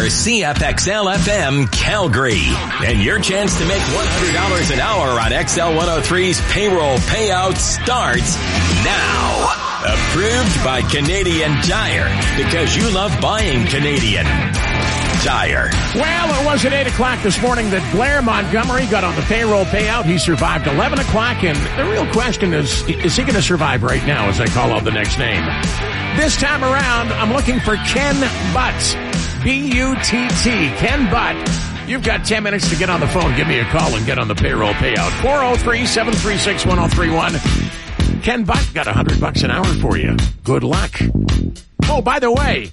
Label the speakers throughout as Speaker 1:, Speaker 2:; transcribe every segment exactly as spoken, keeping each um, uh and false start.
Speaker 1: four C F X L F M Calgary. And your chance to make one hundred dollars an hour on X L one oh three's payroll payout starts now. Approved by Canadian Tire, because you love buying Canadian Tire.
Speaker 2: Well, it was at eight o'clock this morning that Blair Montgomery got on the payroll payout. He survived eleven o'clock, and the real question is, is he going to survive right now as I call out the next name? This time around, I'm looking for Ken Butt. B U T T. Ken Butt. You've got ten minutes to get on the phone. Give me a call and get on the payroll payout. four oh three, seven three six, one oh three one. Ken Butt got one hundred bucks an hour for you. Good luck. Oh, by the way,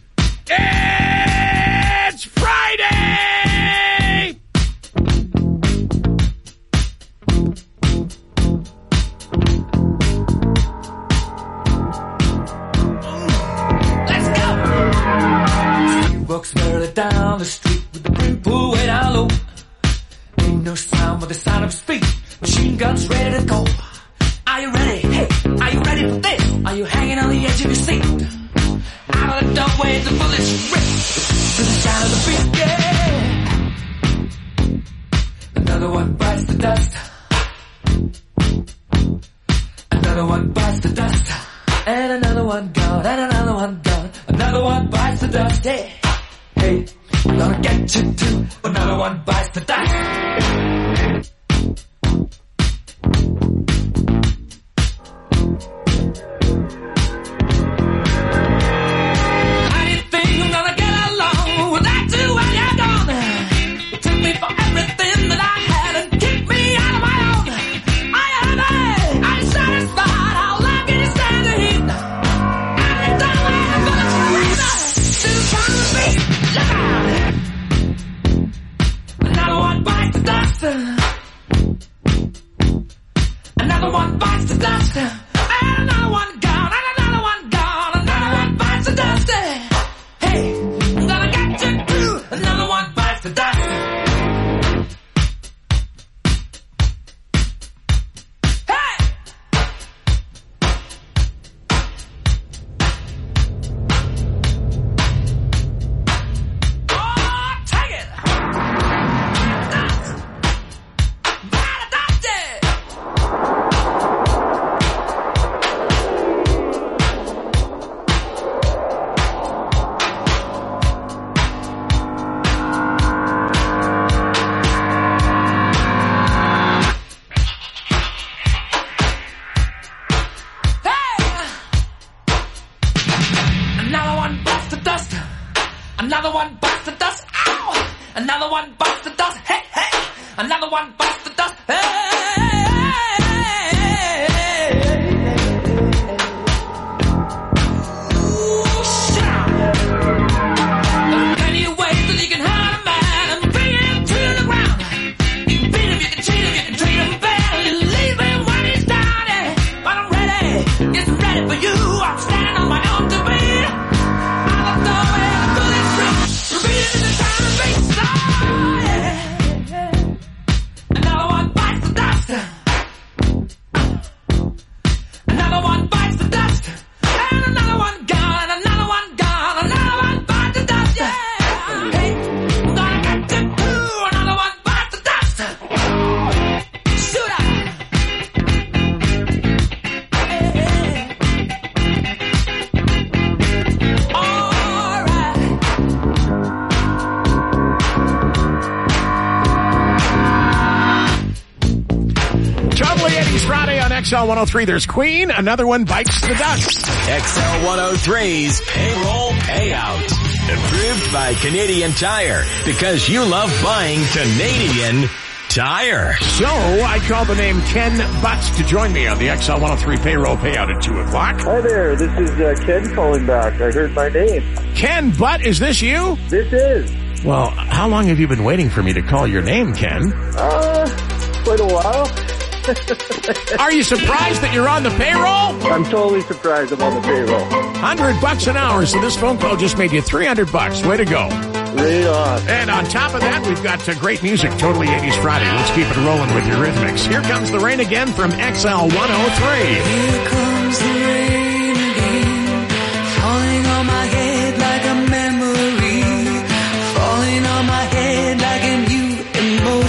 Speaker 2: it's Friday!
Speaker 3: Let's go! He walks merrily down the street with the brim pulled way down low. Ain't no sound but the sound of his feet. Machine guns ready to go. Are you ready? Hey, are you ready for this? Are you hanging on the edge of your seat? Out of the doorway, the bullets rip to the sound of the beat. Yeah. Another one bites the dust. Another one bites the dust. And another one gone. And another one gone. Another one bites the dust. Hey, hey, I'm gonna get you too. Another one bites the dust. Another one bites the dust, and another one gone, and another one gone, another one bites the dust. Hey, I'm gonna get you too. Another one bites the dust. Hey! Oh, take it! Dust! Bite the dust, yeah! Another one bites the dust. Ow! Another one bites the dust. Hey, hey! Another one bites the dust. Hey! Ooh, shit! There's plenty of ways that you can hurt a man and bring him to the ground. You can beat him, you can cheat him, you can treat him bad. You leave him when he's down. Yeah. But I'm ready. Yes, I'm ready for you. I'm standing on my own to beat. Out of the way. Another one bites the dust. Another one bites the dust. And another one gone. Another one gone. Another one bites the dust. Yeah. Hey, I'm gonna get you too. Another one bites the dust. Shoot up. Hey, hey. All right.
Speaker 2: Totally eighties Friday on X L one oh three. There's Queen. Another one bites the dust.
Speaker 1: X L one oh three's payroll payout. Approved by Canadian Tire, because you love buying Canadian Tire.
Speaker 2: So I called the name Ken Butt to join me on the X L one oh three payroll payout at two o'clock.
Speaker 4: Hi there, this is uh, Ken calling back. I heard my name.
Speaker 2: Ken Butt, is this you?
Speaker 4: This is.
Speaker 2: Well, how long have you been waiting for me to call your name, Ken?
Speaker 4: Uh, quite a while.
Speaker 2: Are you surprised that you're on the payroll?
Speaker 4: I'm totally surprised I'm on the payroll.
Speaker 2: one hundred bucks an hour, so this phone call just made you three hundred bucks. Way to go.
Speaker 4: Right on.
Speaker 2: And on top of that, we've got uh, great music, Totally eighties Friday. Let's keep it rolling with your rhythmics. Here comes the rain again from X L one oh three.
Speaker 3: Here comes the rain again, falling on my head like a memory, falling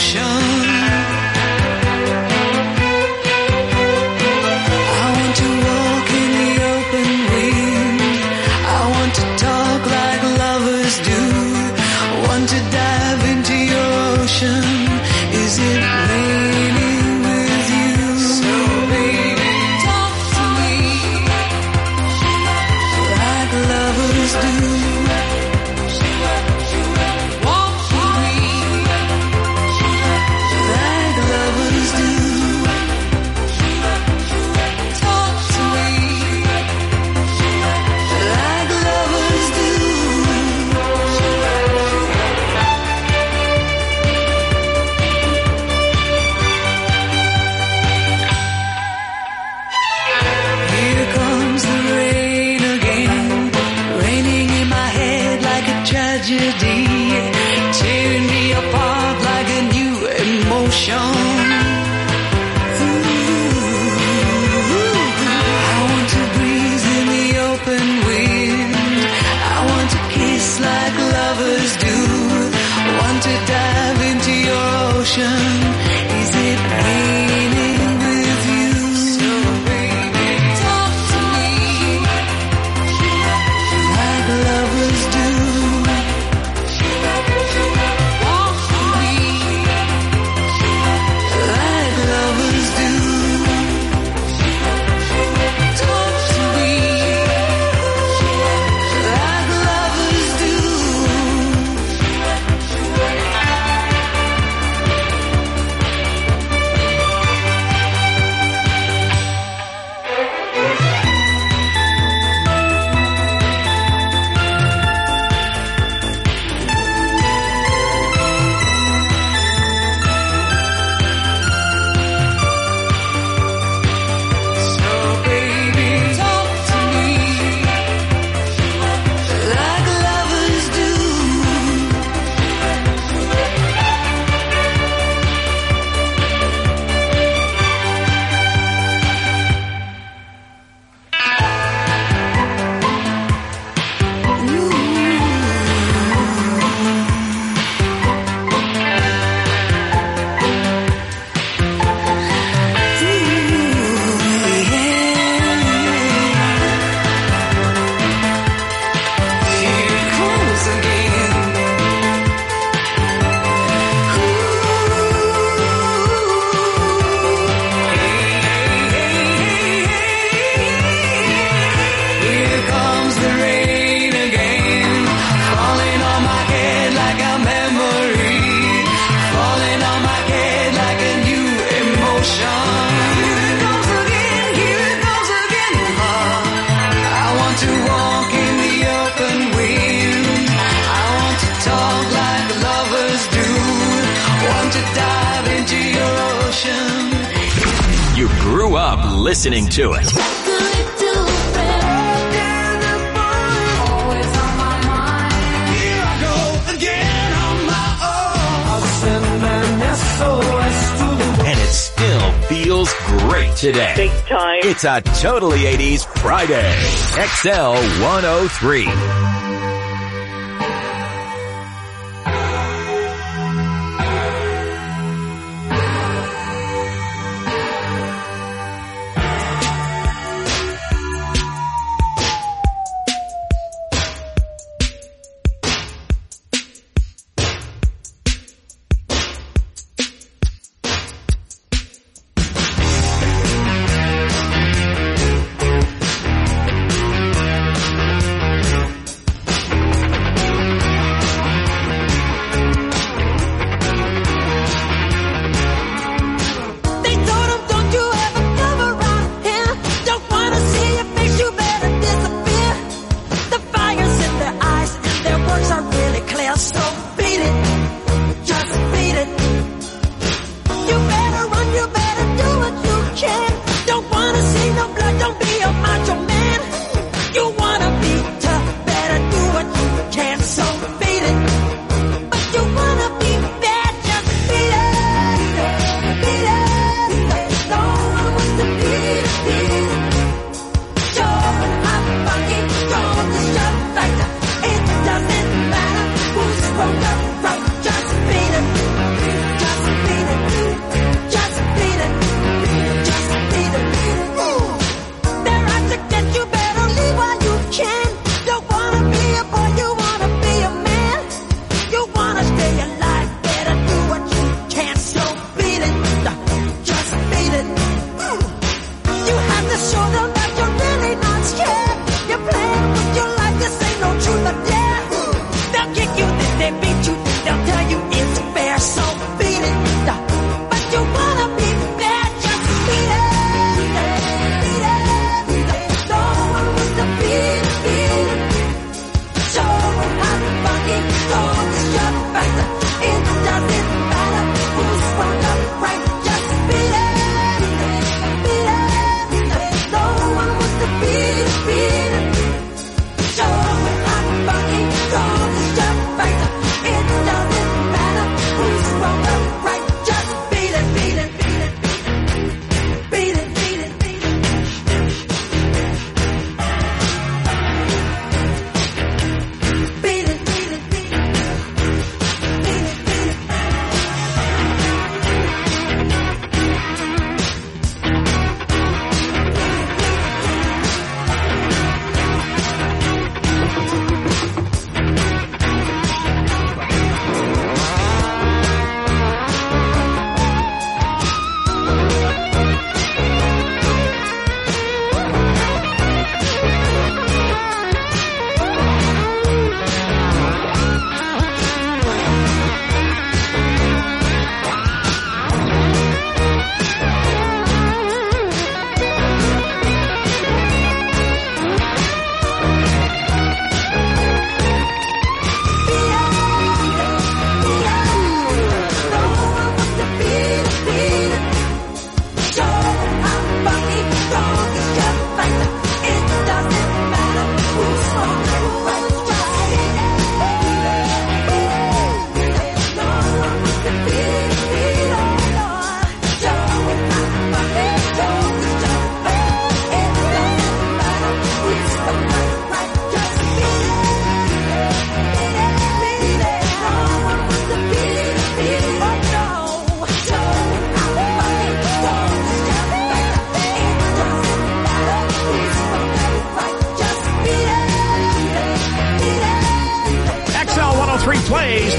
Speaker 1: Listening to it. And it still feels great today.
Speaker 4: Big time.
Speaker 1: It's a Totally eighties Friday. X L one oh three.
Speaker 5: Just beat it. Just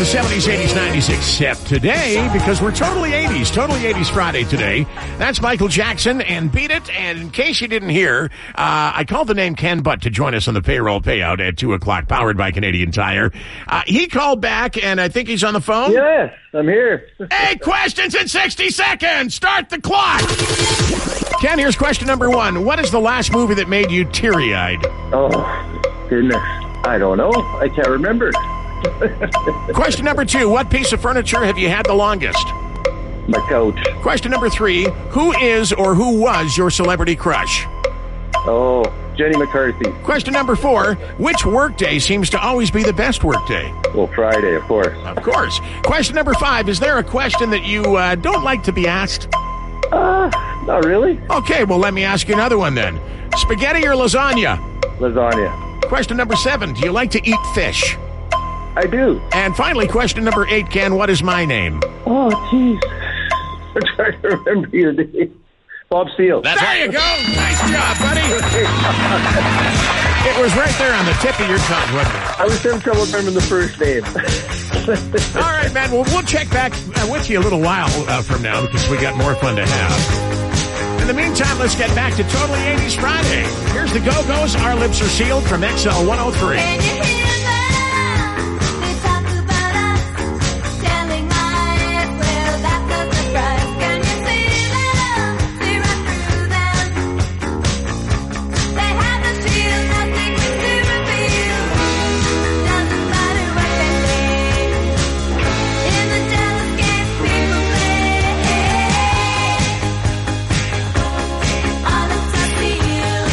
Speaker 2: the seventies, eighties, nineties, except today, because we're totally eighties. Totally eighties Friday today. That's Michael Jackson and Beat It. And in case you didn't hear, uh, I called the name Ken Butt to join us on the payroll payout at two o'clock, powered by Canadian Tire. Uh, he called back, and I think he's on the phone.
Speaker 4: Yes, I'm here.
Speaker 2: Eight questions in sixty seconds. Start the clock. Ken, here's question number one. What is the last movie that made you teary-eyed?
Speaker 4: Oh, goodness. I don't know. I can't remember.
Speaker 2: Question number two. What piece of furniture have you had the longest?
Speaker 4: My couch.
Speaker 2: Question number three. Who is or who was your celebrity crush?
Speaker 4: Oh, Jenny McCarthy.
Speaker 2: Question number four. Which workday seems to always be the best workday?
Speaker 4: Well, Friday, of course.
Speaker 2: Of course. Question number five. Is there a question that you uh, don't like to be asked?
Speaker 4: Uh, not really.
Speaker 2: Okay, well, let me ask you another one then. Spaghetti or lasagna?
Speaker 4: Lasagna.
Speaker 2: Question number seven. Do you like to eat fish?
Speaker 4: I do.
Speaker 2: And finally, question number eight, Ken. What is my name?
Speaker 4: Oh, jeez. I'm trying to remember your name. Bob Steele.
Speaker 2: That's there right. You go. Nice job, buddy. It was right there on the tip of your tongue, wasn't it?
Speaker 4: I was having trouble remembering the first name.
Speaker 2: All right, man. Well, we'll check back uh, with you a little while uh, from now because we got more fun to have. In the meantime, let's get back to Totally eighties Friday. Here's the Go-Go's. Our Lips Are Sealed from X L one oh three.
Speaker 5: Can you hear them? They talk about us, telling lies. Well, that's a surprise. Can you see them? See right through them. They have the shield, nothing to reveal. Doesn't matter what they say. In the jealous game people play. All the time feel.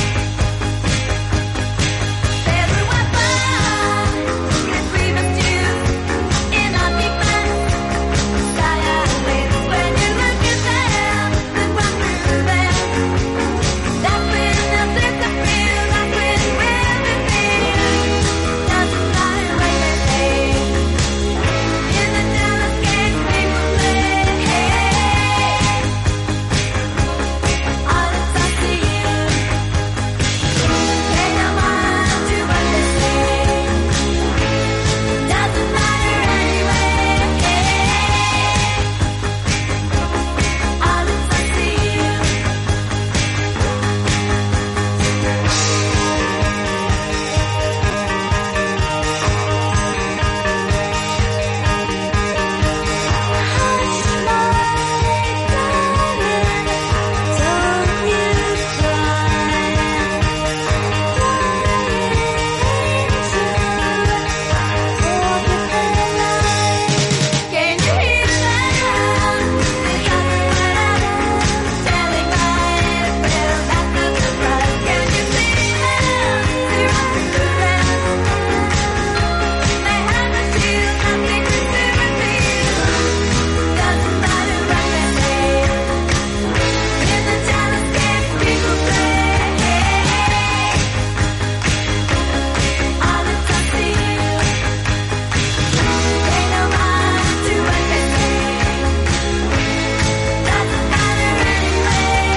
Speaker 5: There's a weapon that we must use in our defense. Shy eyes when you look at them, look right through them. That's when they'll disappear. That's when we'll reveal. Doesn't matter what they say. In the jealous game people play. All the time feel. Pay no mind to what they say. Doesn't matter anyway. All the time feel. Hush, my darling, don't you cry. Can you hear them? They talk about us, telling lies. Well, that's a surprise. Can you see them? See right through them. They have the shield, nothing to reveal. Doesn't matter what they say. In the jealous game people play. All the time feel. Pay no mind to what they say. Doesn't matter anyway.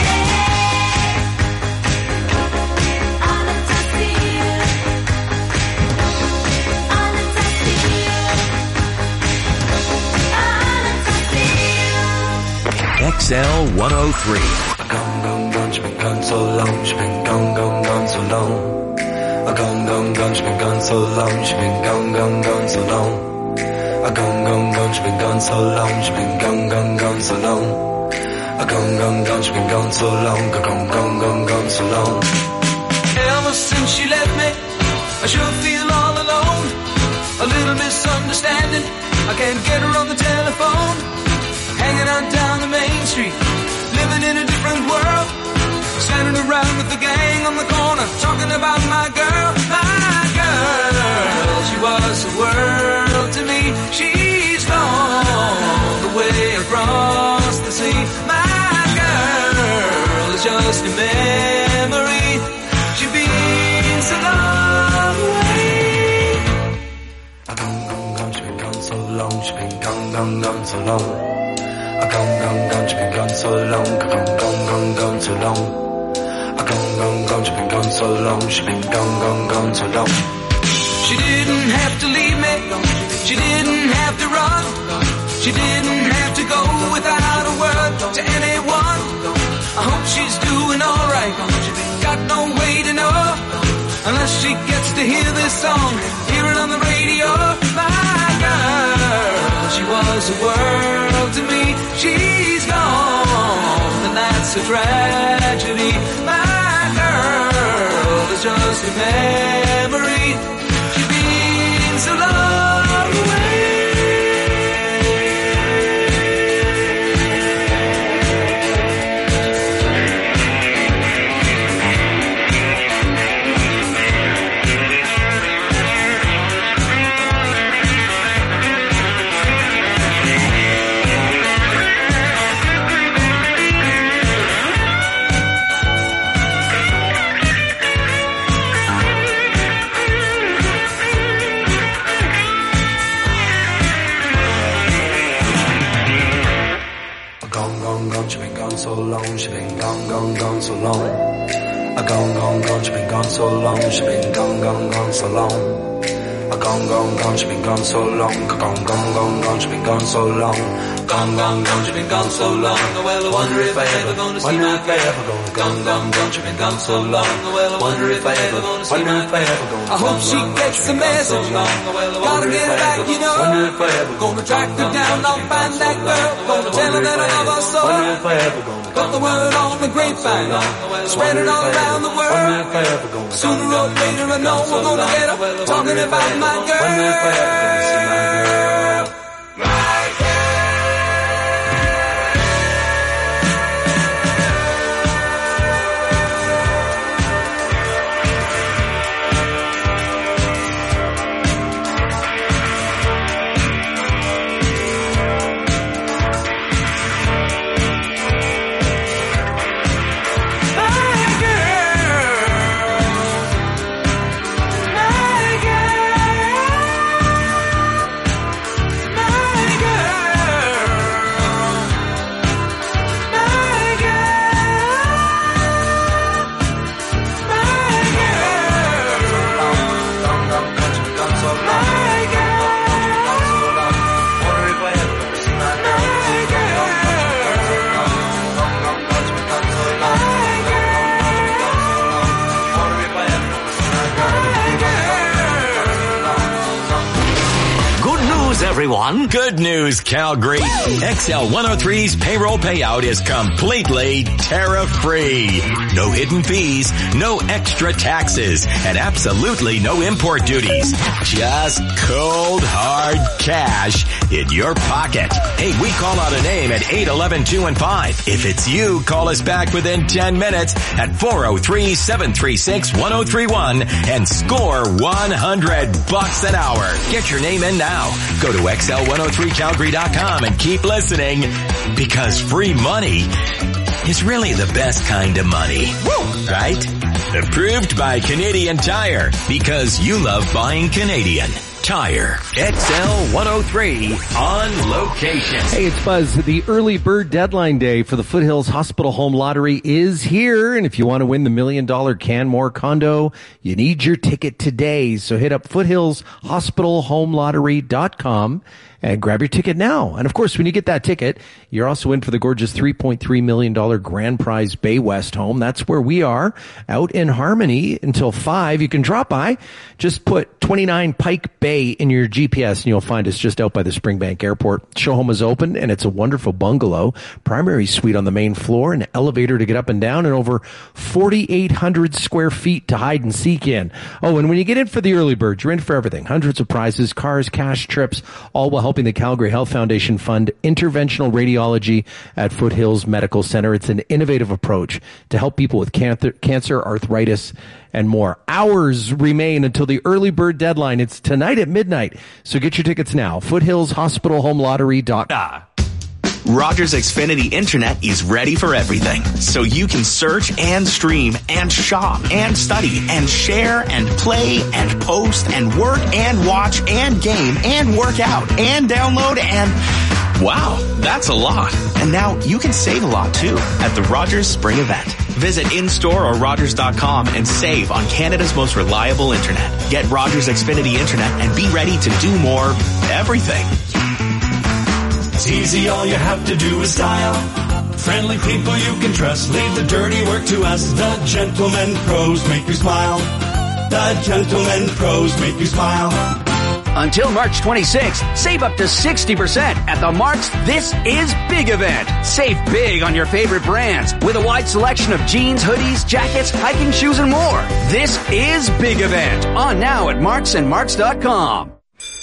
Speaker 5: All the time feel. All the time feel. All the time feel.
Speaker 1: X L one oh three.
Speaker 3: Gone, gone, gone, she been gone so long, she been gone, gone, gone so long. A gone, gone, gone, she been gone so long, she been gone, gone, gone so long. A gone, gone, gone, she been gone so long, she been gone, gone, gone so long. A gone, gone, gone, she been gone so long, a gone, gone, gone, gone so long. Ever since she left me, I sure feel all alone. A little misunderstanding, I can't get her on the telephone. Hanging out down the main street, living in a different world. Standing around with the gang on the corner, talking about my girl, my girl. She was the world to me. She's gone away across the sea. My girl is just a memory. She's been so long away. A gone, gone, gone, she been gone so long. She been gone, gone, gone so long. A gone, gone, gone, she been gone so long. A gone, gone, gone, gone so long. A gone, gone, gone, she been gone so long. She been gone, gone, gone so long. She didn't have to leave me. She didn't have to run. She didn't have to go without a word to anyone. I hope she's doing alright. Got no way to know unless she gets to hear this song, hear it on the radio. My girl, she was a world to me. She's gone, and that's a tragedy. My girl is just a memory. She's been so long away. So long, she been gone, gone, gone so long. A gone, gone, gone, she been gone so long. She been gone, gone, gone so long. A gone, gone, gone, she been gone so long. A gone, gone, gone, gone, she been gone so long. Gone, gone, gone, she been gone so long. Well, I wonder if I ever gonna see my girl. Gone, gone, gone, she been gone so long. Well, I wonder if I ever gonna see my girl. I hope she gets the message. Gotta get her back, you know. Gonna track her down, I'll find that girl. Gonna tell her that I love her so. Got the word on the grapevine, spread it all around the world. Sooner or later I know we're gonna get her talking about my girl. My girl.
Speaker 1: Everyone. Good news, Calgary. X L one oh three's payroll payout is completely tariff-free. No hidden fees, no extra taxes, and absolutely no import duties. Just cold, hard cash in your pocket. Hey, we call out a name at eight eleven two and five. If it's you, call us back within ten minutes at four oh three, seven three six, one oh three one and score one hundred bucks an hour. Get your name in now. Go to X L one oh three Calgary dot com and keep listening, because free money is really the best kind of money. Woo! Right? Approved by Canadian Tire, because you love buying Canadian. Tire. X L one oh three on location.
Speaker 6: Hey, it's Buzz. The early bird deadline day for the Foothills Hospital Home Lottery is here. And if you want to win the million dollar Canmore condo, you need your ticket today. So hit up foothills hospital home lottery dot com and grab your ticket now. And of course, when you get that ticket, you're also in for the gorgeous three point three million dollars grand prize Bay West home. That's where we are, out in Harmony until five. You can drop by. Just put twenty-nine Pike Bay in your G P S and you'll find us just out by the Springbank Airport. Show home is open and it's a wonderful bungalow. Primary suite on the main floor, an elevator to get up and down, and over forty-eight hundred square feet to hide and seek in. Oh, and when you get in for the early bird, you're in for everything. Hundreds of prizes, cars, cash, trips, all while helping the Calgary Health Foundation fund interventional radiology at Foothills Medical Center. It's an innovative approach to help people with cancer, cancer, arthritis, and more. Hours remain until the early bird deadline. It's tonight at midnight. So get your tickets now. foothills hospital home lottery dot com.
Speaker 7: Rogers Xfinity Internet is ready for everything, so you can search and stream and shop and study and share and play and post and work and watch and game and work out and download and Wow, that's a lot. And now you can save a lot too at the Rogers Spring Event. Visit in-store or Rogers dot com and save on Canada's most reliable internet. Get Rogers Xfinity Internet and be ready to do more everything.
Speaker 3: It's easy, all you have to do is dial. Friendly people you can trust, leave the dirty work to us. The Gentlemen Pros make you smile. The Gentlemen Pros make you smile.
Speaker 8: Until March twenty-sixth, save up to sixty percent at the Mark's This Is Big event. Save big on your favorite brands with a wide selection of jeans, hoodies, jackets, hiking shoes, and more. This is Big event. On now at marks and marks dot com.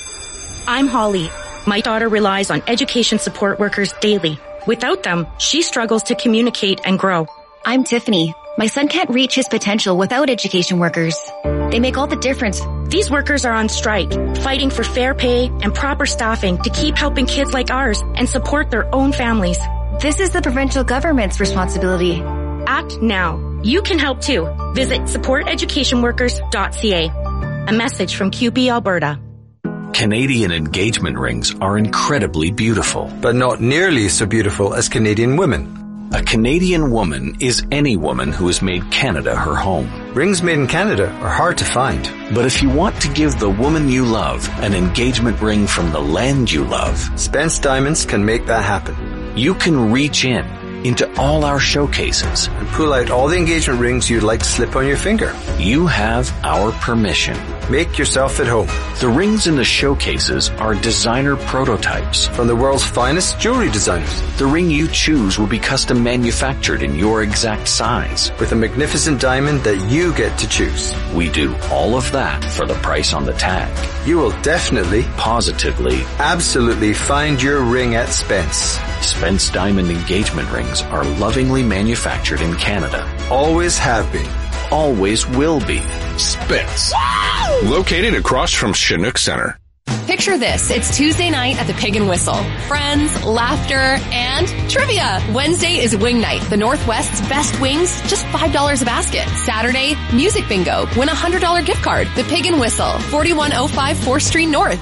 Speaker 9: I'm Holly. My daughter relies on education support workers daily. Without them, she struggles to communicate and grow.
Speaker 10: I'm Tiffany. My son can't reach his potential without education workers. They make all the difference.
Speaker 9: These workers are on strike, fighting for fair pay and proper staffing to keep helping kids like ours and support their own families.
Speaker 10: This is the provincial government's responsibility.
Speaker 9: Act now. You can help too. Visit support education workers dot c a. A message from Q B Alberta.
Speaker 11: Canadian engagement rings are incredibly beautiful.
Speaker 12: But not nearly so beautiful as Canadian women.
Speaker 11: A Canadian woman is any woman who has made Canada her home.
Speaker 12: Rings made in Canada are hard to find.
Speaker 11: But if you want to give the woman you love an engagement ring from the land you love,
Speaker 12: Spence Diamonds can make that happen.
Speaker 11: You can reach in into all our showcases
Speaker 12: and pull out all the engagement rings you'd like to slip on your finger.
Speaker 11: You have our permission.
Speaker 12: Make yourself at home.
Speaker 11: The rings in the showcases are designer prototypes
Speaker 12: from the world's finest jewelry designers.
Speaker 11: The ring you choose will be custom manufactured in your exact size
Speaker 12: with a magnificent diamond that you get to choose.
Speaker 11: We do all of that for the price on the tag.
Speaker 12: You will definitely,
Speaker 11: positively,
Speaker 12: absolutely find your ring at Spence.
Speaker 11: Spence Diamond engagement rings are lovingly manufactured in Canada.
Speaker 12: Always have been.
Speaker 11: Always will be.
Speaker 13: Spence. Located across from Chinook Center.
Speaker 14: Picture this. It's Tuesday night at the Pig and Whistle. Friends, laughter, and trivia. Wednesday is wing night. The Northwest's best wings, just five dollars a basket. Saturday, music bingo. Win a one hundred dollars gift card. The Pig and Whistle, forty-one oh five fourth Street North.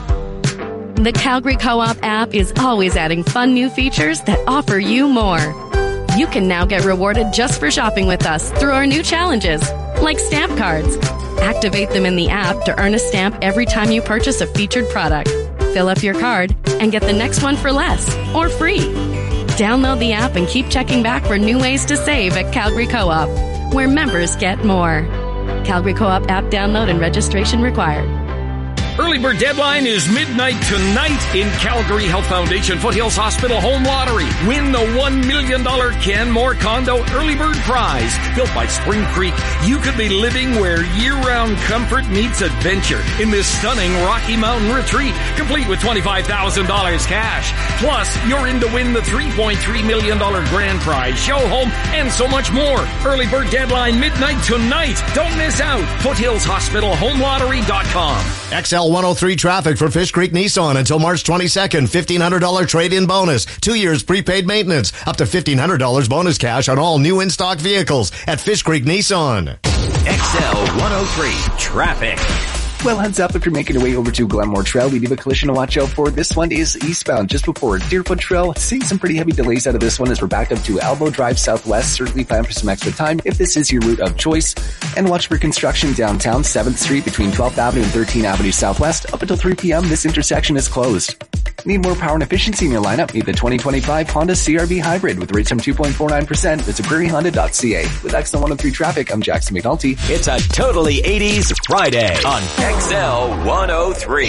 Speaker 15: The Calgary Co-op app is always adding fun new features that offer you more. You can now get rewarded just for shopping with us through our new challenges, like stamp cards. Activate them in the app to earn a stamp every time you purchase a featured product. Fill up your card and get the next one for less or free. Download the app and keep checking back for new ways to save at Calgary Co-op, where members get more. Calgary Co-op app download and registration required.
Speaker 2: Early bird deadline is midnight tonight in Calgary Health Foundation Foothills Hospital Home Lottery. Win the one million dollars Canmore Condo Early Bird Prize. Built by Spring Creek, you could be living where year-round comfort meets adventure in this stunning Rocky Mountain retreat, complete with twenty-five thousand dollars cash. Plus, you're in to win the three point three million dollars grand prize, show home, and so much more. Early bird deadline midnight tonight. Don't miss out. Foothills Hospital Home Lottery dot com.
Speaker 16: X L one oh three traffic for Fish Creek Nissan until March twenty-second. fifteen hundred dollars trade-in bonus. Two years prepaid maintenance. Up to fifteen hundred dollars bonus cash on all new in-stock vehicles at Fish Creek Nissan.
Speaker 1: X L one oh three traffic.
Speaker 17: Well, heads up if you're making your way over to Glenmore Trail. We do have a collision to watch out for. This one is eastbound just before Deerfoot Trail. Seeing some pretty heavy delays out of this one as we're backed up to Elbow Drive Southwest. Certainly plan for some extra time if this is your route of choice. And watch for construction downtown seventh Street between twelfth Avenue and thirteenth Avenue Southwest. Up until three p.m. this intersection is closed. Need more power and efficiency in your lineup? Need the twenty twenty-five Honda C R V Hybrid with rates from two point four nine percent. Visit prairie honda dot c a. With X L one oh three traffic, I'm Jackson McNulty.
Speaker 1: It's a totally eighties Friday on X L one oh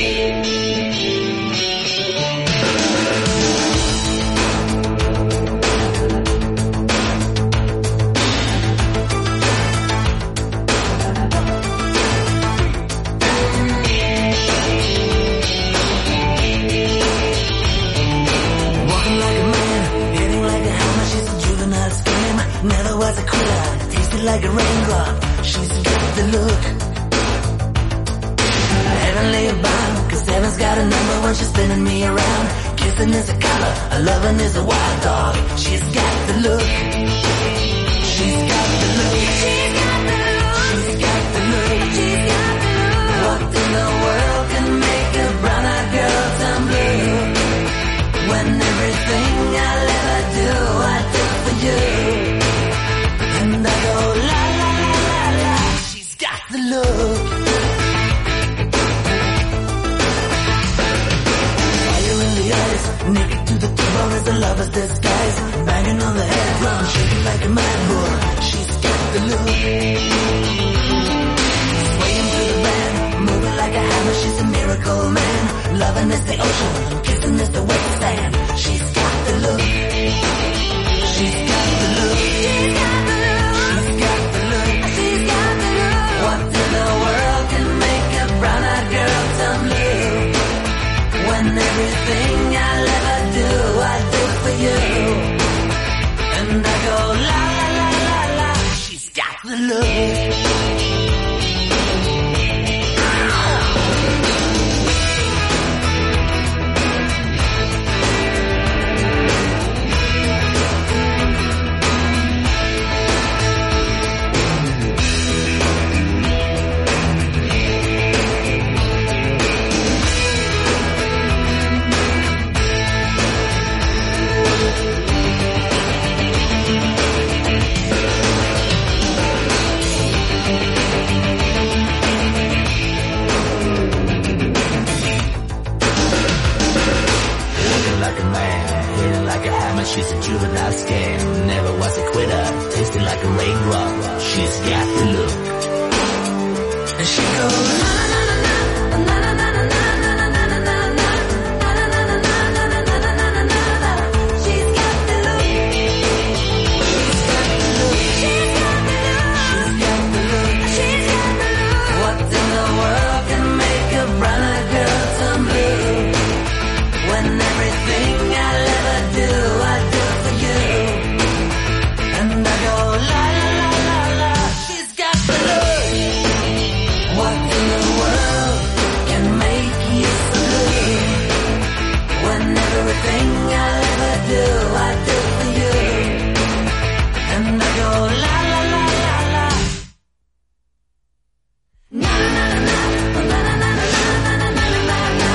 Speaker 1: three.
Speaker 3: Never was a quitter, tasted like a raindrop. She's got the look. Heavenly bound, cause heaven's got a number when she's spinning me around. Kissing is a color, a loving is a wild dog. She's got the look. She's got the look. She's got the look. She's got the look. She's got the look. What in the world can make a brown-eyed girl turn blue? When everything skies, banging on the head drum, shaking like a mad bull. She's got the look. Swaying through the band, moving like a hammer. She's a miracle man. Loving is the ocean, kissing is the wet sand. She's got the look. She's got the look. She's got the look. She's got the look. She's got the look. What in the world can make a brown-eyed girl turn blue? When everything I'll ever do, I do for you. And I go la la la la la. She's got the look. She's a juvenile scam, never was a quitter, tasting like a raindrop. She's got the look. And she goes na na na na na na na na na na na na na. She's got the look. She's got the look. She's got the look. She's got the look. What in the world can make a brown-eyed girl turn blue? When everything I'll ever do, I do for you. And I go la la la la la. She's got the look. What in the world can make you so blue? When everything I'll ever do, I do for you. And I go la la la la la. Na na na na na na na na na na na na.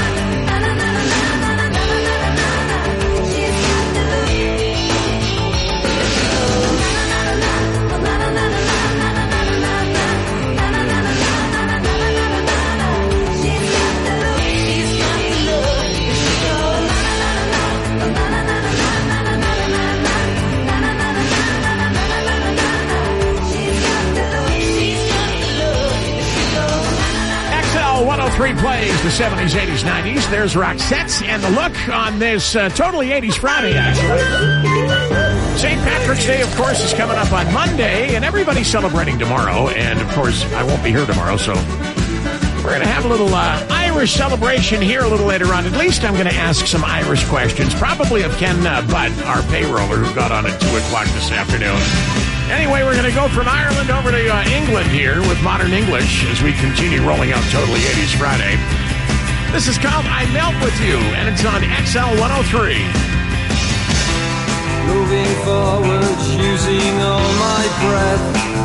Speaker 2: one oh three plays the seventies, eighties, nineties. There's Roxette and the look on this uh, totally eighties Friday, actually. Saint Patrick's Day, of course, is coming up on Monday, and everybody's celebrating tomorrow. And, of course, I won't be here tomorrow, so we're going to have a little uh, Irish celebration here a little later on. At least I'm going to ask some Irish questions, probably of Ken uh, Butt, our payroller, who got on at two o'clock this afternoon. Anyway, we're going to go from Ireland over to uh, England here with Modern English as we continue rolling out Totally eighties Friday. This is called I Melt With You, and it's on X L one oh three.
Speaker 18: Moving forward, using all my breath.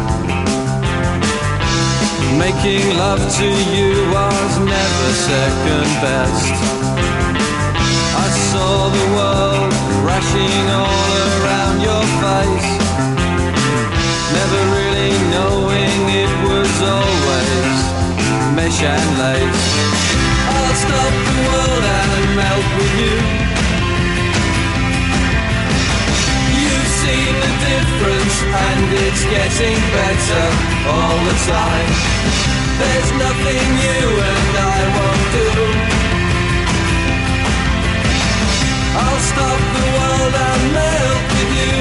Speaker 18: Making love to you was never second best. I saw the world crashing all around your face, never really knowing it was always mesh and lace. I'll stop the world and melt with you. You've seen the difference and it's getting better all the time. There's nothing you and I won't do. I'll stop the world and melt with you.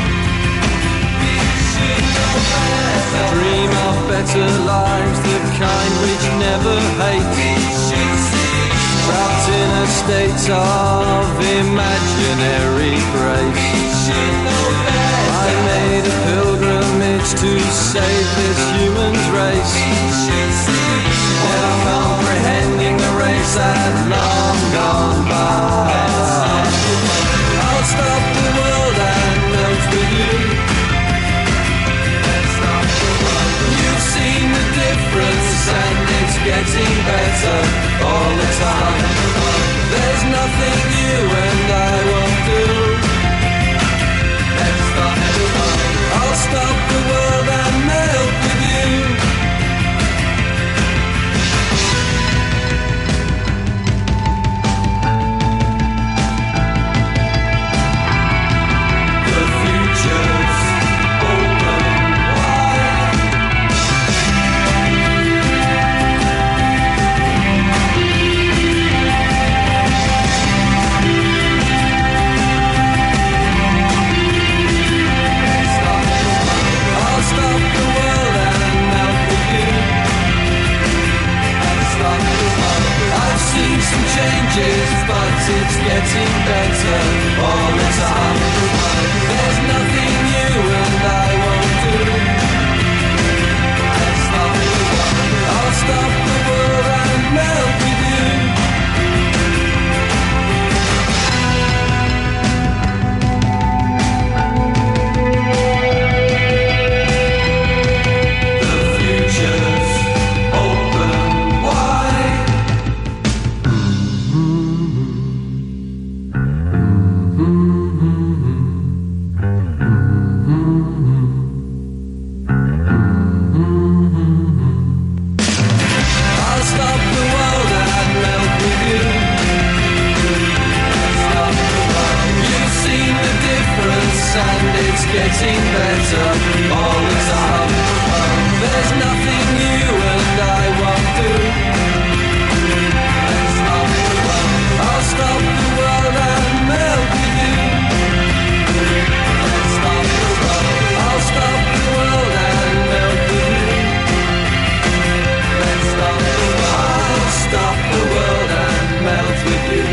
Speaker 18: Dream of better lives, the kind which never hate. Trapped in a state of imaginary grace. I made a pilgrimage to save this human's race. Never comprehending the race had long gone by. I'll stop the world and melt with you. You've seen the difference and it's getting better all the time. There's nothing you and I won't do. I'll stop the world and melt with you. and it's getting better all the time. There's nothing you and I won't do. Let's stop the world. I'll stop the world and melt with you. Let's stop the world. I'll stop the world and melt with you. Let's stop the world. I'll stop the world and melt with you.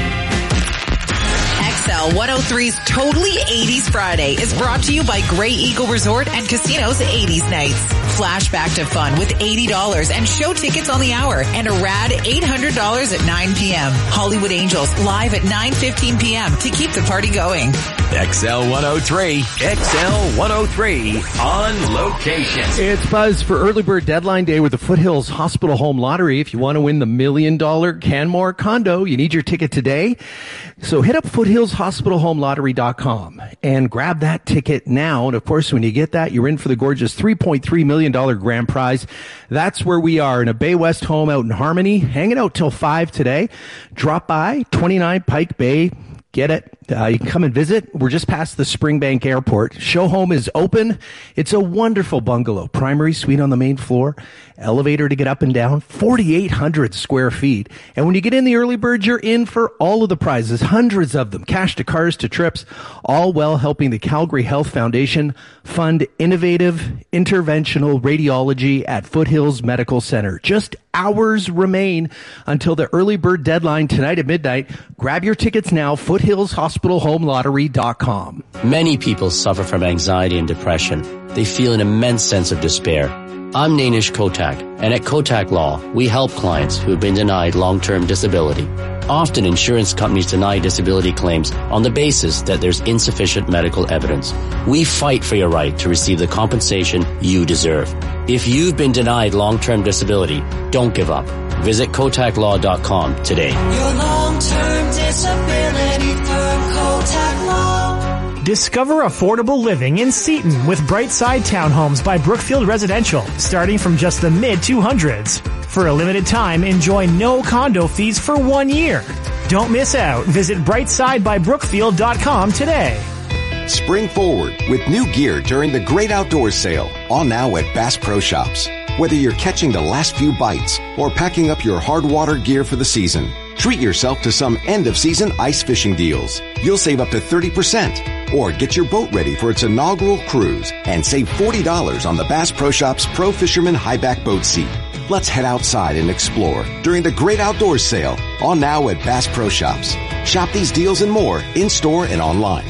Speaker 19: X L one oh three's Totally eighties Friday is brought to you by Grey Eagle Resort and Casino's eighties Nights. Flashback to fun with eighty dollars and show tickets on the hour and a rad eight hundred dollars at nine p.m. Hollywood Angels live at nine fifteen p.m. to keep the party going.
Speaker 1: X L one oh three. X L one oh three on location.
Speaker 6: It's Buzz for Early Bird Deadline Day with the Foothills Hospital Home Lottery. If you want to win the million dollar Canmore condo, you need your ticket today. So hit up foothills hospital home lottery dot com and grab that ticket now. And of course, when you get that, you're in for the gorgeous three point three million dollars grand prize. That's where we are in a Bay West home out in Harmony, hanging out till five today. Drop by twenty-nine Pike Bay. Get it. Uh, you can come and visit. We're just past the Springbank Airport. Show home is open. It's a wonderful bungalow. Primary suite on the main floor. Elevator to get up and down. forty-eight hundred square feet. And when you get in the early birds, you're in for all of the prizes. Hundreds of them. Cash to cars to trips. All while helping the Calgary Health Foundation fund innovative interventional radiology at Foothills Medical Center. Just hours remain until the early bird deadline tonight at midnight. Grab your tickets now. foothills hospital home lottery dot com.
Speaker 20: Many people suffer from anxiety and depression. They feel an immense sense of despair. I'm Nainish Kotak, and at Kotak Law, we help clients who have been denied long-term disability. Often insurance companies deny disability claims on the basis that there's insufficient medical evidence. We fight for your right to receive the compensation you deserve. If you've been denied long-term disability, don't give up. Visit kotak law dot com today.
Speaker 3: Your long-term disability firm, Kotak Law.
Speaker 21: Discover affordable living in Seaton with Brightside Townhomes by Brookfield Residential, starting from just the mid two hundreds. For a limited time, enjoy no condo fees for one year. Don't miss out. Visit brightside by brookfield dot com today.
Speaker 22: Spring forward with new gear during the Great Outdoors Sale, all now at Bass Pro Shops. Whether you're catching the last few bites or packing up your hard water gear for the season, treat yourself to some end-of-season ice fishing deals. You'll save up to thirty percent. Or get your boat ready for its inaugural cruise and save forty dollars on the Bass Pro Shops Pro Fisherman High-Back Boat Seat. Let's head outside and explore during the Great Outdoors Sale, all now at Bass Pro Shops. Shop these deals and more in-store and online.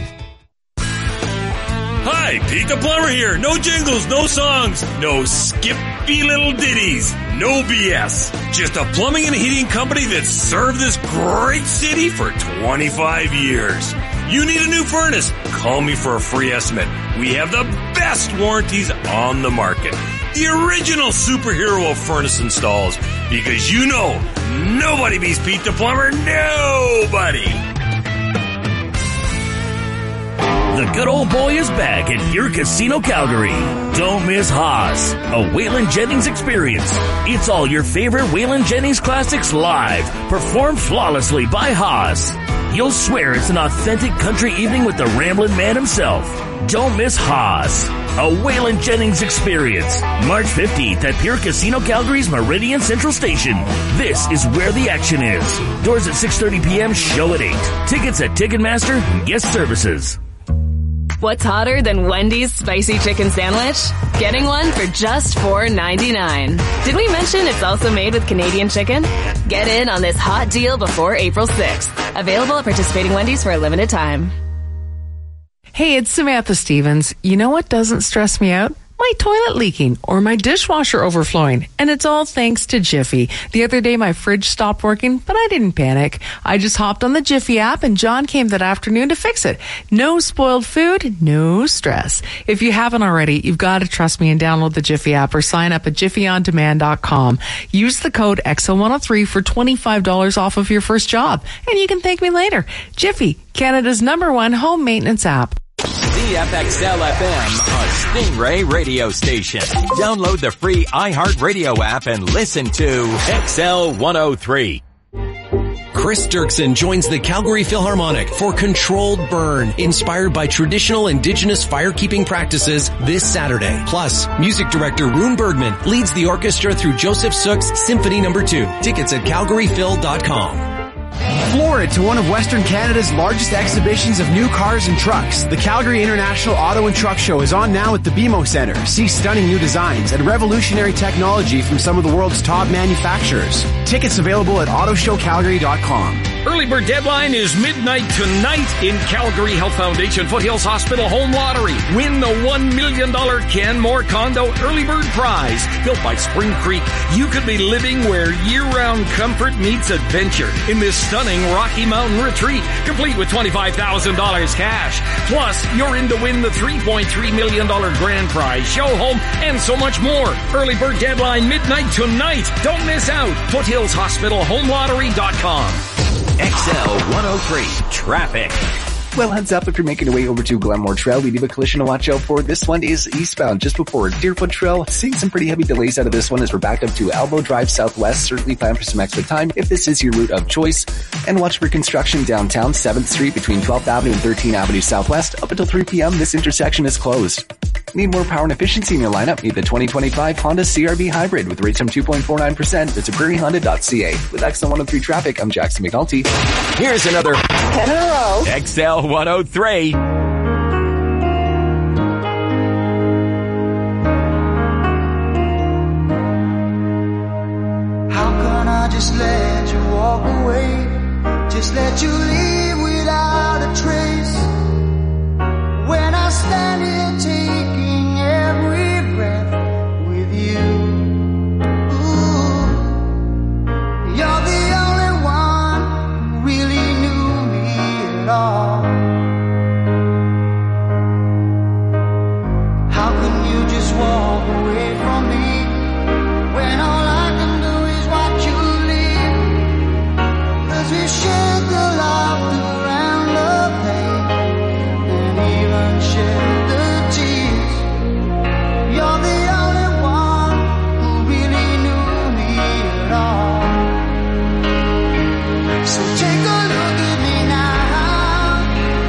Speaker 23: Hi, Pete the Plumber here. No jingles, no songs, no skippy little ditties, no B S. Just a plumbing and heating company that's served this great city for twenty-five years. You need a new furnace? Call me for a free estimate. We have the best warranties on the market. The original superhero of furnace installs. Because you know, nobody beats Pete the Plumber. Nobody.
Speaker 24: The good old boy is back at Pure Casino Calgary. Don't miss Haas, a Waylon Jennings experience. It's all your favorite Waylon Jennings classics live, performed flawlessly by Haas. You'll swear it's an authentic country evening with the Ramblin' Man himself. Don't miss Haas, a Waylon Jennings experience. March fifteenth at Pure Casino Calgary's Meridian Central Station. This is where the action is. Doors at six thirty p.m., show at eight. Tickets at Ticketmaster and Guest Services.
Speaker 25: What's hotter than Wendy's spicy chicken sandwich? Getting one for just four ninety-nine. Did we mention it's also made with Canadian chicken? Get in on this hot deal before April sixth. Available at participating Wendy's for a limited time.
Speaker 26: Hey, it's Samantha Stevens. You know what doesn't stress me out? My toilet leaking or my dishwasher overflowing. And it's all thanks to Jiffy. The other day my fridge stopped working, but I didn't panic. I just hopped on the Jiffy app and John came that afternoon to fix it. No spoiled food, no stress. If you haven't already, you've got to trust me and download the Jiffy app or sign up at jiffy on demand dot com. Use the code X L one oh three for twenty-five dollars off of your first job. And you can thank me later. Jiffy, Canada's number one home maintenance app.
Speaker 1: C F X L F M, a Stingray radio station. Download the free iHeartRadio app and listen to X L one oh three.
Speaker 4: Chris Dirksen joins the Calgary Philharmonic for Controlled Burn, inspired by traditional Indigenous firekeeping practices this Saturday. Plus, music director Rune Bergman leads the orchestra through Joseph Sook's Symphony Number two. Tickets at calgary phil dot com.
Speaker 5: Florid to one of Western Canada's largest exhibitions of new cars and trucks. The Calgary International Auto and Truck Show is on now at the B M O Centre. See stunning new designs and revolutionary technology from some of the world's top manufacturers. Tickets available at auto show calgary dot com.
Speaker 23: Early bird deadline is midnight tonight in Calgary Health Foundation Foothills Hospital Home Lottery. Win the one million dollars Canmore Condo Early Bird Prize. Built by Spring Creek, you could be living where year-round comfort meets adventure in this stunning Rocky Mountain retreat, complete with twenty-five thousand dollars cash. Plus, you're in to win the three point three million dollars grand prize, show home, and so much more. Early bird deadline midnight tonight. Don't miss out. Foothills Hospital Home Lottery dot com.
Speaker 1: X L one oh three Traffic.
Speaker 17: Well, heads up if you're making your way over to Glenmore Trail. We do have a collision to watch out for. This one is eastbound just before Deerfoot Trail. Seeing some pretty heavy delays out of this one as we're backed up to Elbow Drive Southwest. Certainly plan for some extra time if this is your route of choice. And watch for construction downtown seventh Street between twelfth Avenue and thirteenth Avenue Southwest. Up until three p.m. this intersection is closed. Need more power and efficiency in your lineup? Need the twenty twenty-five Honda C R V Hybrid with rates from two point four nine percent. Visit prairie honda dot c a. With X L one oh three Traffic, I'm Jackson McNulty.
Speaker 1: Here's another
Speaker 7: ten in a row.
Speaker 1: X L one oh three.
Speaker 7: How can I just let you walk away? Just let you leave without a trace. When I stand here taking every breath with you. Ooh, you're the only one who really knew me at all. How can you just walk away from me when all I can do is watch you leave? 'Cause we shared the laughter and the pain, and even shared the tears. You're the only one who really knew me at all. So take a look at me now.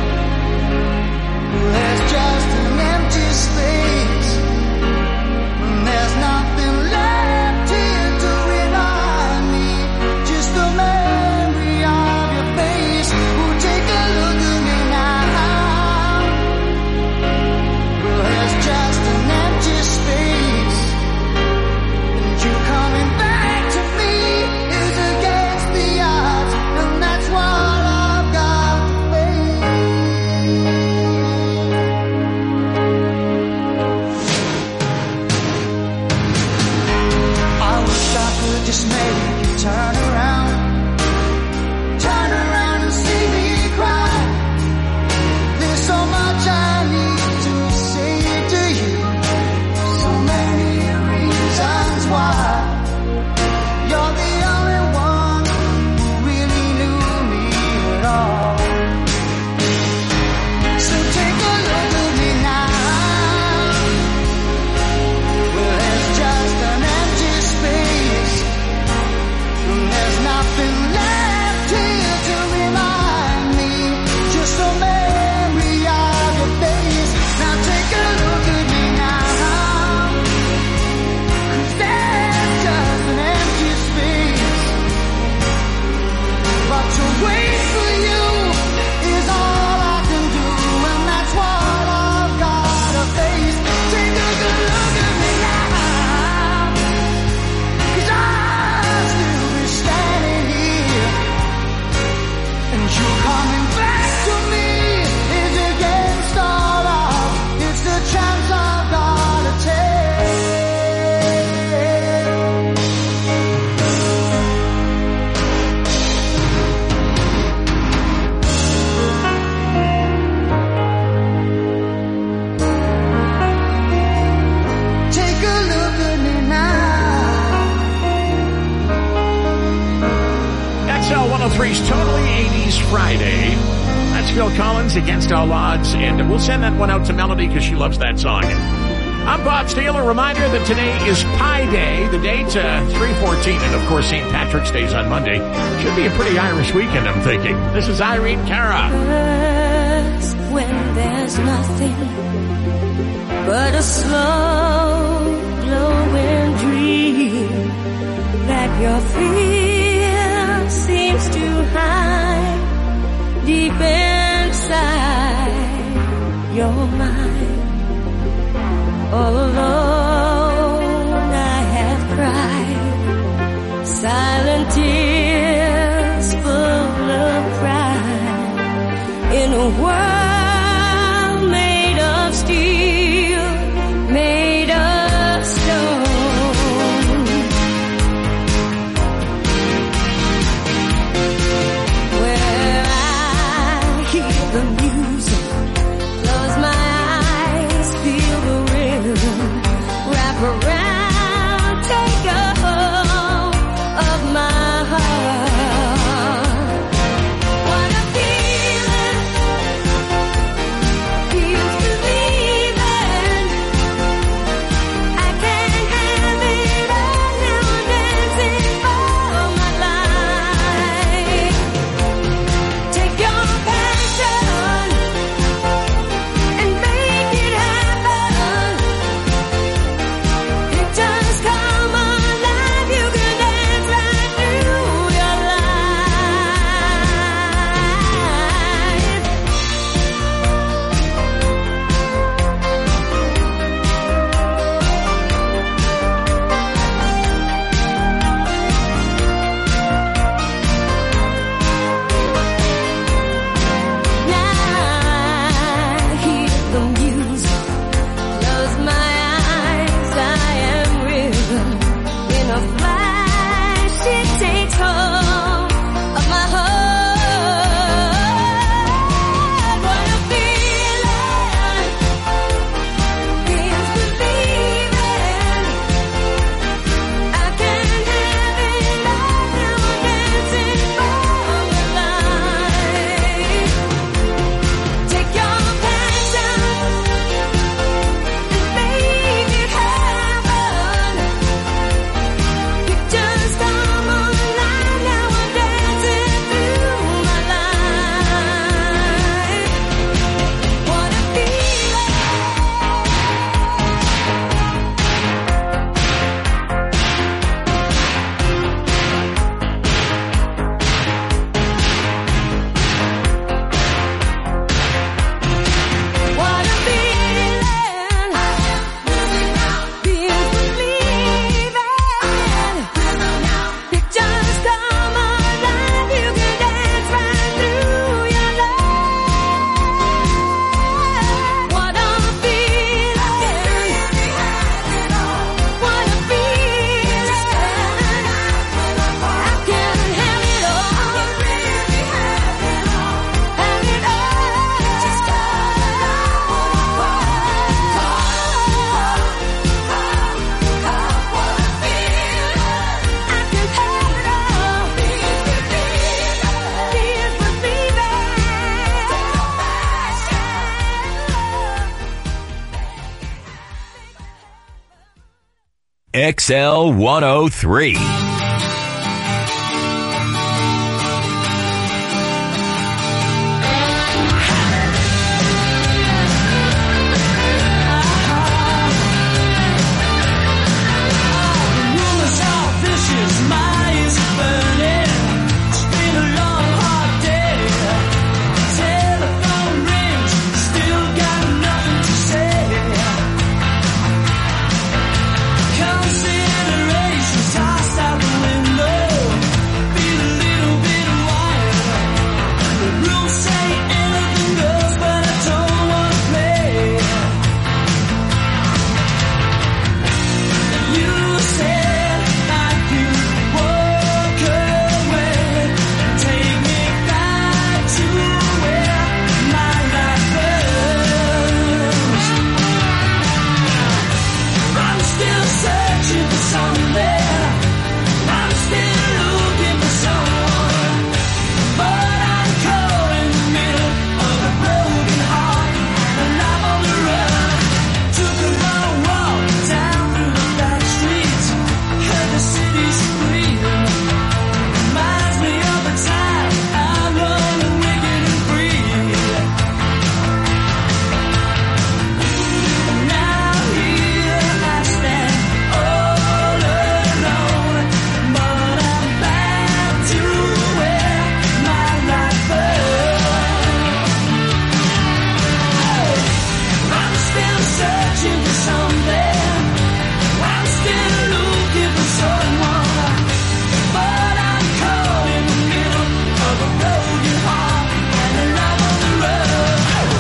Speaker 7: There's just an empty space. There's nothing left here to remind me. Just a memory of your face. Oh, take a look at me now. Well, there's just an empty space. And you coming back to me is against the odds. And that's what I've got to face. I wish I could just make you turn around. Turn around and see me cry. There's so much I need to say to you. So many reasons why. You're the only one who really knew me at all. So take a look at me now. Well, there's just an empty space. And there's nothing left here to remind me. Just a memory of your face. Now take a look at me now. 'Cause there's just an empty space. But to wait for you is all I can do. And that's what I've got to face. Take a good look at me now. 'Cause I'll still be standing here. And you coming back to me is against all odds. It's the chance I've got to take. Take a look at me now.
Speaker 2: X L one oh three's Totally eighties Friday. That's Phil Collins, Against All Odds, and we'll send that one out to Melody because she loves that song. I'm Bob Steele. A reminder that today is Pi Day. The date, uh, three fourteen. And, of course, Saint Patrick's Day's on Monday. Should be a pretty Irish weekend, I'm thinking. This is Irene Cara.
Speaker 8: First, when there's nothing but a slow glowing dream that your fear seems to hide deep inside your mind. All alone I have cried silent tears full of pride in a world made of steel, made of stone. Where I hear the music, close my eyes, feel the rhythm, wrap around, take a hold of my heart. What a feeling, feels believing. I can't have it all now, I'm dancing for my life. Take your passion and make it happen. Pictures come alive, you can dance right through your Now I hear the music, close my eyes, I am rhythm. In a flash, it takes hold of my heart. What a feeling, feels believing. I can't have it all now, I'm dancing for my life. Take your passion and make it happen. Pictures come alive, now I'm dancing through my life. What a feeling. What a feeling. Feels believing. Pictures come alive, you can dance right through your life. What a feeling. What a feeling. I can have it all. Have it
Speaker 1: X L one oh three.
Speaker 3: Rumors are vicious, my ears are burning. It's been a long, hard day. Telephone rings, still got nothing to say. Considerations tossed out the searching for something. I'm still looking for someone, but I'm caught in the middle of a broken heart and a love on the road.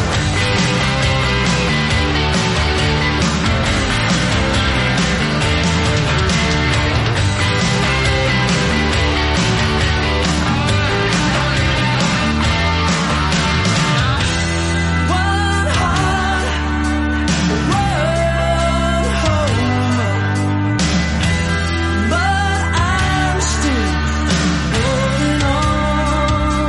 Speaker 3: One heart, one home, but I'm still holding on.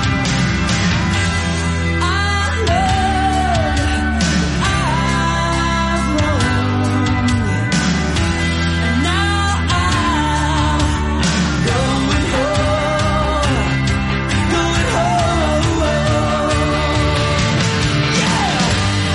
Speaker 3: I know I've wronged, and now I'm going home, going home. Yeah.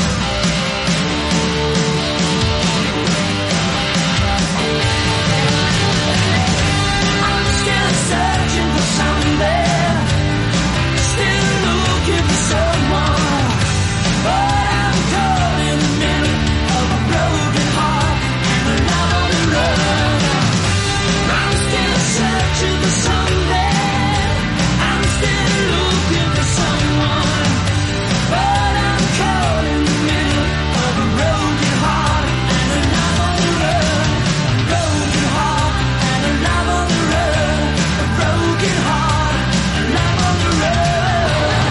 Speaker 3: I'm still searching for something, still looking for someone, but I'm caught in the middle of a broken heart and a love on the run. I'm still searching for something, I'm still looking for someone, but I'm caught in the middle of a broken heart and a love on the run. Broken heart and a love on the run. A broken heart, a love on the run.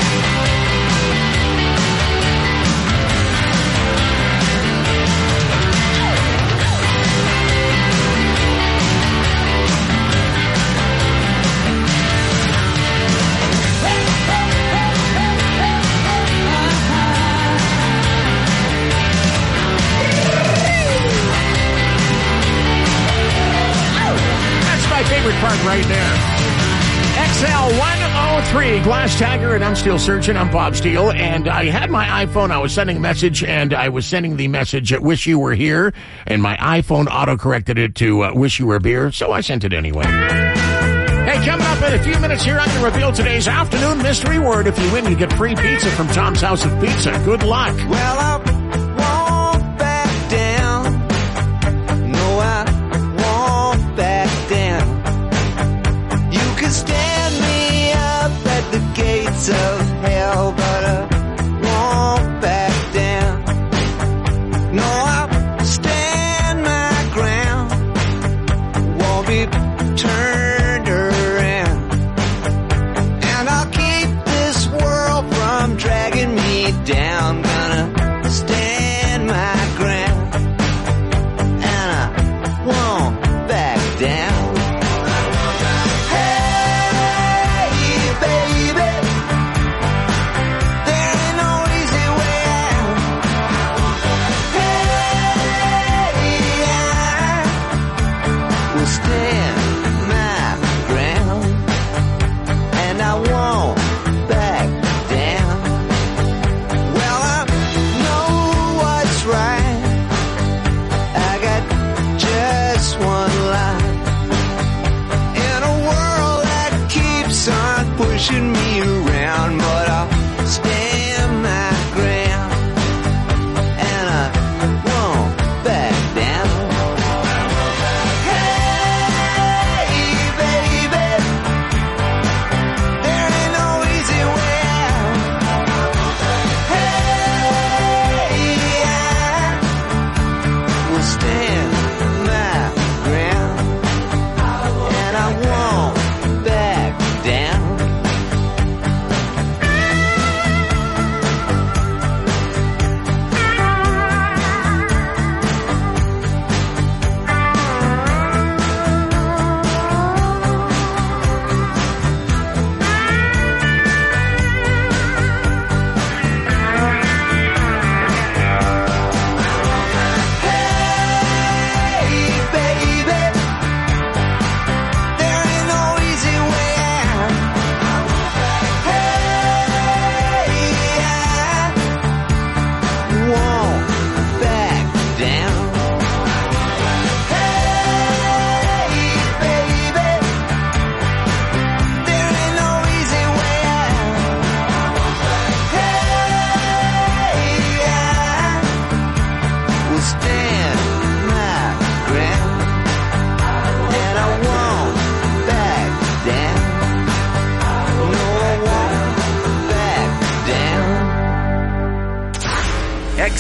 Speaker 2: That's my favorite part right there. X L one oh three, Glass Tiger, and I'm still searching. I'm Bob Steele, and I had my iPhone. I was sending a message, and I was sending the message, "Wish you were here," and my iPhone auto-corrected it to uh, "Wish you were beer," so I sent it anyway. Hey, coming up in a few minutes here, I can reveal today's afternoon mystery word. If you win, you get free pizza from Tom's House of Pizza. Good luck.
Speaker 18: Well, I won't back down. No, I won't back down. You can stand me up at the gates of hell, but I won't back down. No, I'll stand my ground. Won't be turned around. And I'll keep this world from dragging me down. Gonna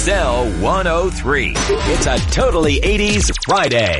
Speaker 1: L one oh three. It's a totally eighties Friday.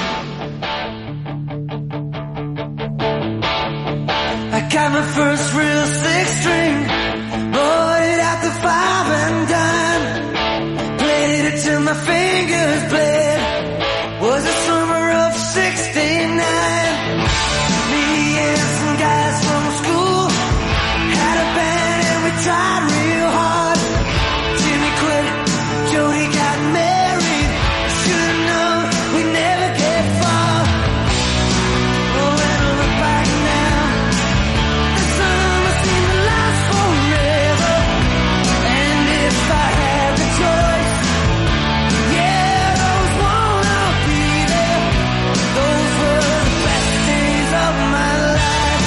Speaker 3: I got my first real six string, bought it at the five and dime, played it till my fingers bled, was the summer of sixty-nine, me and some guys from school, had a band and we tried real hard, Jimmy quit, Jody got married, should've known we'd never get far, oh when I look back now, the summer seemed to last forever, and if I had the choice, yeah, those won't all be there, those were the best days of my life.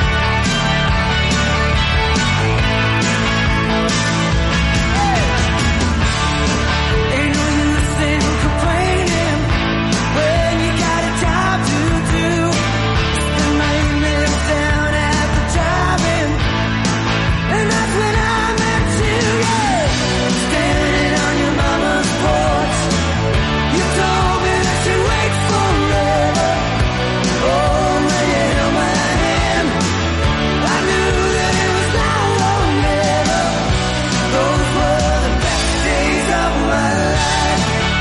Speaker 3: Ain't no use in complaining when you got a job to do. Spend my evenings down at the drive-in, and that's when I met you, yeah. Standing on your mama's porch, you told me that you'd wait forever. Oh, when you held my hand, I knew that it was now or never. Those were the best days of my life.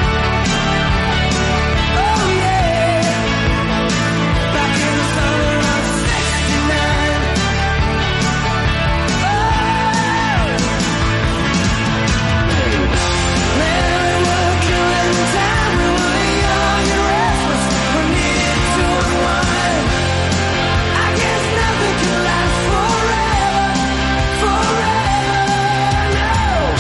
Speaker 3: Oh yeah, back in the summer of sixty-nine. Man, we were killing time, we were young and restless, we needed to unwind. I guess nothing can last forever, forever, no.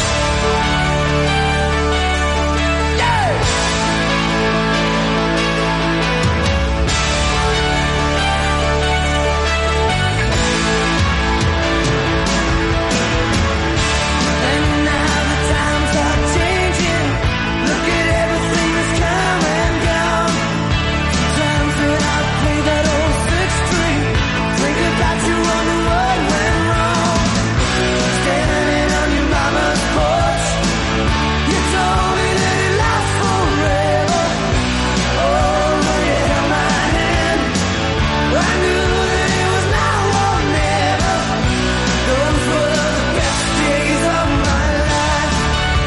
Speaker 3: And now the times are changing. Look at everything that's come and gone. Sometimes when I play that old six string, think about you, wonder what went wrong. Standing on your mama's porch, you told me that it lasts forever. Oh, when you held my hand, I knew that it was now or never. Those were the best days of my life.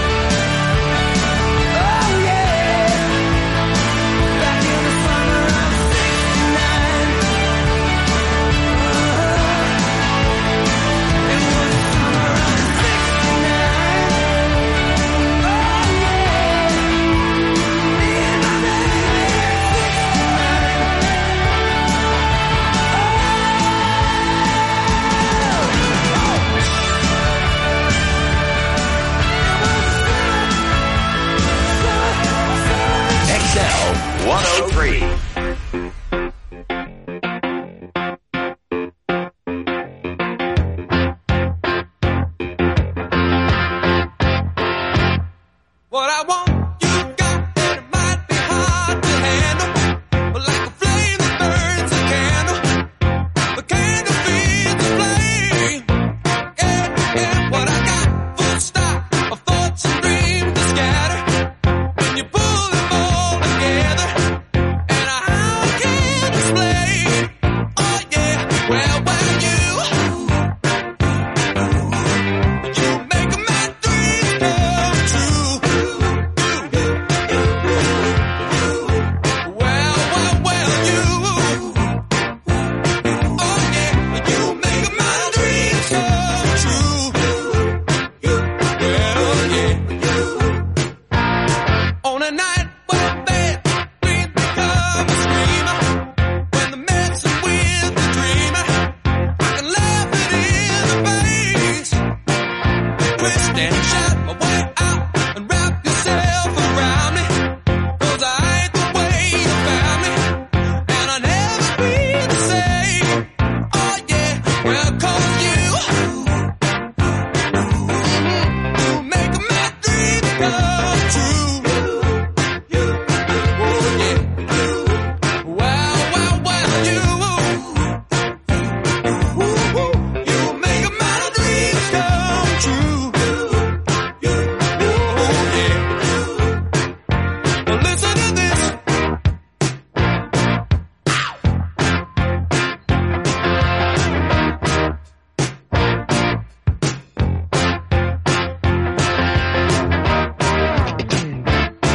Speaker 3: Oh yeah, back in the summer of sixty-nine. It was the summer of sixty-nine. Oh yeah, me and my baby at
Speaker 1: X L one oh three.
Speaker 3: What I want